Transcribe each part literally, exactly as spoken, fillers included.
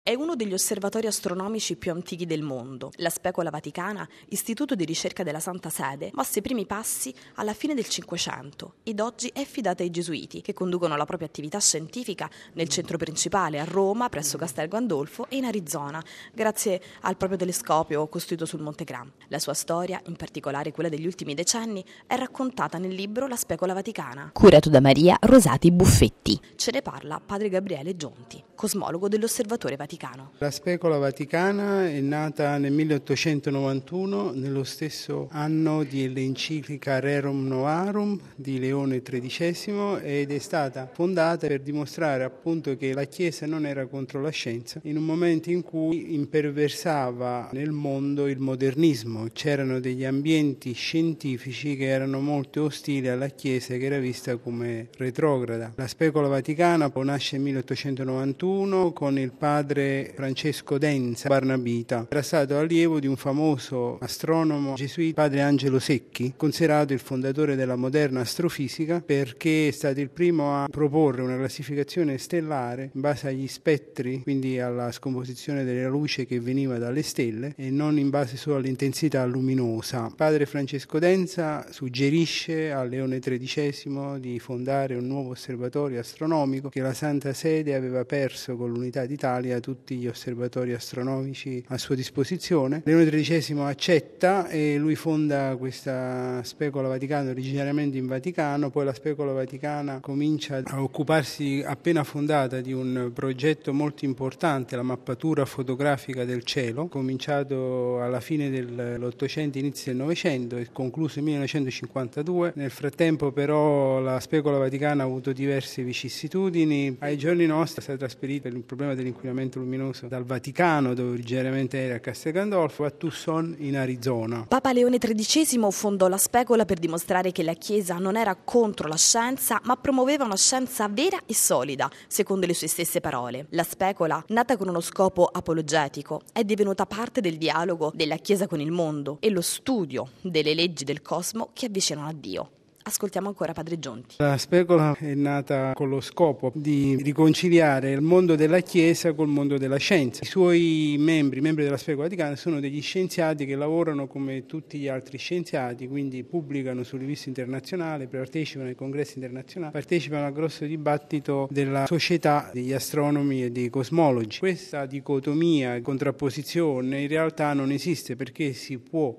è uno degli osservatori astronomici più antichi del mondo. La Specola Vaticana, istituto di ricerca della Santa Sede, mosse i primi passi alla fine del Cinquecento ed oggi è affidata ai gesuiti, che conducono la propria attività scientifica nel centro principale a Roma, presso Castel Gandolfo, e in Arizona, grazie al proprio telescopio costruito sul Monte Graham. La sua storia, in particolare quella degli ultimi decenni, è raccontata nel libro La Specola Vaticana, curato da Maria Rosati Buffetti. Ce ne parla padre Gabriele Gionti, cosmologo dell'Osservatore Vaticano. La Specola Vaticana è nata nel milleottocentonovantuno, nello stesso anno dell'enciclica Rerum Novarum di Leone tredicesimo, ed è stata fondata per dimostrare appunto che la Chiesa non era contro la scienza, in un momento in cui imperversava nel mondo il modernismo. C'erano degli ambienti scientifici che erano molto ostili alla Chiesa, che era vista come retrograda. La Specola Vaticana nasce nel milleottocentonovantuno con il padre Francesco Denza, barnabita. Era stato allievo di un famoso astronomo gesuita, padre Angelo Secchi, considerato il fondatore della moderna astrofisica, perché è stato il primo a proporre una classificazione stellare in base agli spettri, quindi alla scomposizione della luce che veniva dalle stelle, e non in base solo all'intensità luminosa. Padre Francesco Denza suggerisce a Leone tredicesimo di fondare un nuovo osservatorio astronomico, che la Santa Sede aveva perso con l'Unità d'Italia tutti gli osservatori astronomici a sua disposizione. Leone tredicesimo accetta e lui fonda questa Specola Vaticana, originariamente in Vaticano. Poi la Specola Vaticana comincia a occuparsi, appena fondata, di un progetto molto importante, la mappatura fotografica del cielo, cominciato alla fine dell'Ottocento, inizio del Novecento e concluso nel millenovecentocinquantadue. Nel frattempo però la Specola Vaticana ha avuto diverse vicissitudini. Ai giorni nostri è stato trasferito il problema dell'inquinamento luminoso dal Vaticano, dove originariamente era a Castel Gandolfo, a Tucson in Arizona. Papa Leone tredicesimo fondò la Specola per dimostrare che la Chiesa non era contro la scienza, ma promuoveva una scienza vera e solida, secondo le sue stesse parole. La Specola, nata con uno scopo apologetico, è divenuta parte del dialogo della Chiesa con il mondo e lo studio delle leggi del cosmo che avvicinano a Dio. Ascoltiamo ancora padre Gionti. La Specola è nata con lo scopo di riconciliare il mondo della Chiesa col mondo della scienza. I suoi membri, membri della Specola Vaticana, sono degli scienziati che lavorano come tutti gli altri scienziati, quindi pubblicano su riviste internazionali, partecipano ai congressi internazionali, partecipano al grosso dibattito della società degli astronomi e dei cosmologi. Questa dicotomia e contrapposizione in realtà non esiste, perché si può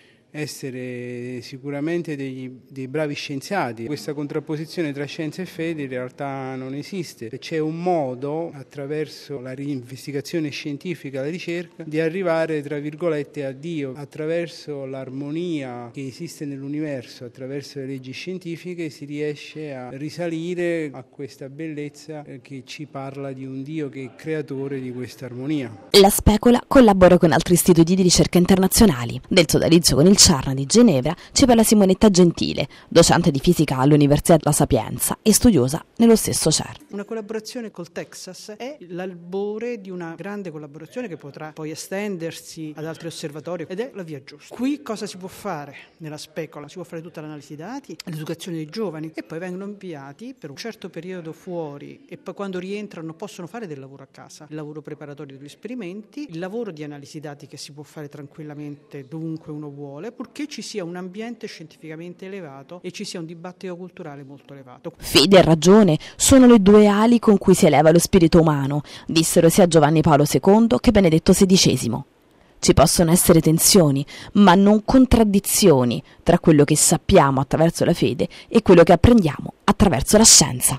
essere sicuramente degli, dei bravi scienziati. Questa contrapposizione tra scienza e fede in realtà non esiste. C'è un modo, attraverso la investigazione scientifica, la ricerca, di arrivare, tra virgolette, a Dio, attraverso l'armonia che esiste nell'universo, attraverso le leggi scientifiche si riesce a risalire a questa bellezza che ci parla di un Dio che è creatore di questa armonia. La Specola collabora con altri istituti di ricerca internazionali. Del sodalizio con il C E R N di Ginevra ci parla Simonetta Gentile, docente di fisica all'Università La Sapienza e studiosa nello stesso C E R N. Una collaborazione col Texas è l'albore di una grande collaborazione che potrà poi estendersi ad altri osservatori, ed è la via giusta. Qui cosa si può fare nella Specola? Si può fare tutta l'analisi dati, l'educazione dei giovani, e poi vengono inviati per un certo periodo fuori, e poi quando rientrano possono fare del lavoro a casa, il lavoro preparatorio degli esperimenti, il lavoro di analisi dati che si può fare tranquillamente dovunque uno vuole, purché ci sia un ambiente scientificamente elevato e ci sia un dibattito culturale molto elevato. Fede e ragione sono le due ali con cui si eleva lo spirito umano, dissero sia Giovanni Paolo secondo che Benedetto sedicesimo. Ci possono essere tensioni, ma non contraddizioni tra quello che sappiamo attraverso la fede e quello che apprendiamo attraverso la scienza.